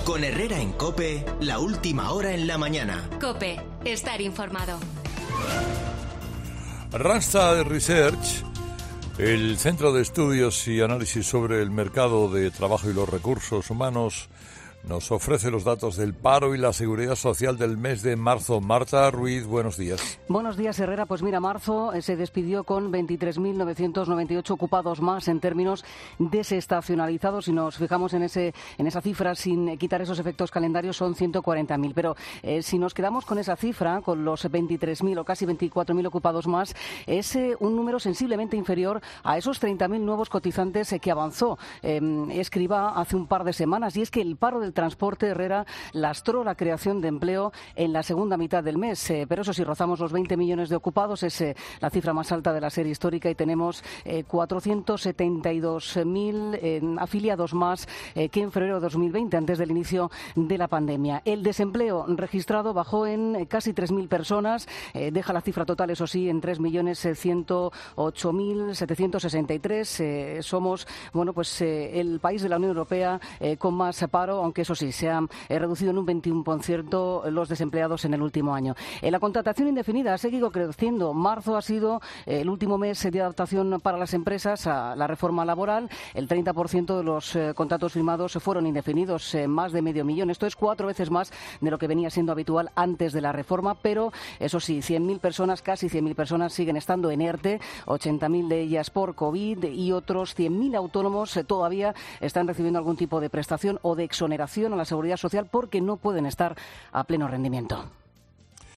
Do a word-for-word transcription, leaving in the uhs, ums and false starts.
Con Herrera en COPE, la última hora en la mañana. COPE, estar informado. Randstad Research, el Centro de Estudios y Análisis sobre el Mercado de Trabajo y los Recursos Humanos, nos ofrece los datos del paro y la seguridad social del mes de marzo. Marta Ruiz, buenos días. Buenos días, Herrera. Pues mira, marzo se despidió con veintitrés mil novecientos noventa y ocho ocupados más en términos desestacionalizados. Si nos fijamos en ese en esa cifra, sin quitar esos efectos calendarios, son ciento cuarenta mil. Pero eh, si nos quedamos con esa cifra, con los veintitrés mil o casi veinticuatro mil ocupados más, es eh, un número sensiblemente inferior a esos treinta mil nuevos cotizantes eh, que avanzó eh, Escribá hace un par de semanas. Y es que el paro del transporte, Herrera, lastró la creación de empleo en la segunda mitad del mes. Eh, pero eso sí, rozamos los veinte millones de ocupados, es eh, la cifra más alta de la serie histórica, y tenemos eh, cuatrocientos setenta y dos mil eh, afiliados más eh, que en febrero de dos mil veinte, antes del inicio de la pandemia. El desempleo registrado bajó en eh, casi tres mil personas, eh, deja la cifra total, eso sí, en tres millones ciento ocho mil setecientos sesenta y tres. Eh, somos, bueno, pues eh, el país de la Unión Europea eh, con más paro, aunque eso sí, se han eh, reducido en un veintiuno por ciento los desempleados en el último año. Eh, la contratación indefinida ha seguido creciendo. Marzo ha sido eh, el último mes de adaptación para las empresas a la reforma laboral. El treinta por ciento de los eh, contratos firmados fueron indefinidos, eh, más de medio millón. Esto es cuatro veces más de lo que venía siendo habitual antes de la reforma, pero eso sí, cien mil personas, casi cien mil personas siguen estando en ERTE, ochenta mil de ellas por COVID, y otros cien mil autónomos eh, todavía están recibiendo algún tipo de prestación o de exoneración a la Seguridad Social porque no pueden estar a pleno rendimiento.